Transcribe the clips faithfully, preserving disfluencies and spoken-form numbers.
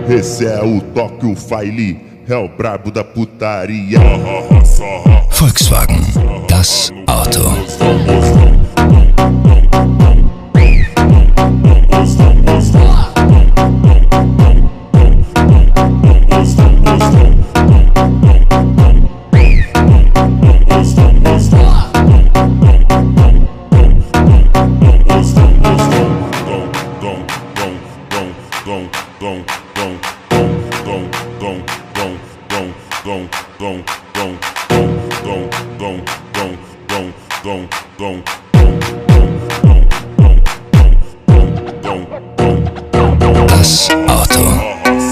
Esse é o toque, o File, é o brabo da putaria. Volkswagen, das Auto. Das Auto.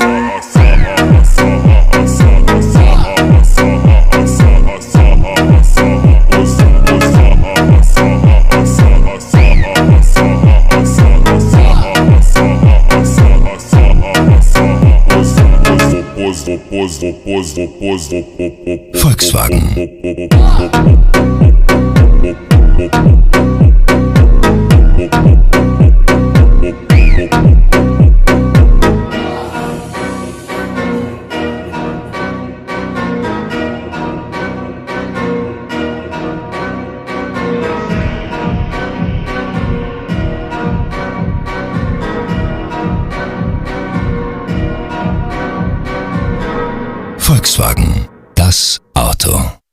Volkswagen. Volkswagen, das Auto.